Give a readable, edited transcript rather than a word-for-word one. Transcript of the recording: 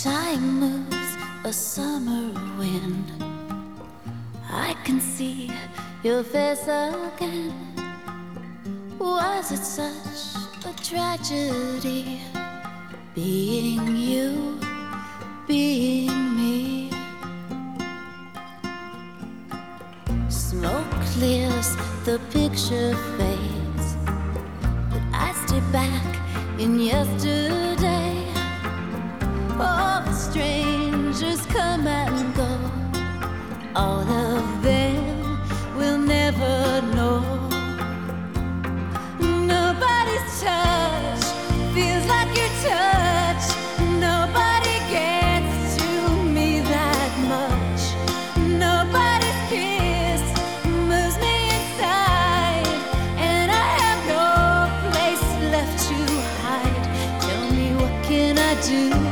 Time moves a summer wind. I can see your face again. Was it such a tragedy being you, being me? Smoke clears, the picture fades, but I stay back in yesterday. All the strangers come and go, all of them will never know. Nobody's touch feels like your touch. Nobody gets to me that much. Nobody's kiss moves me inside, and I have no place left to hide. Tell me, what can I do?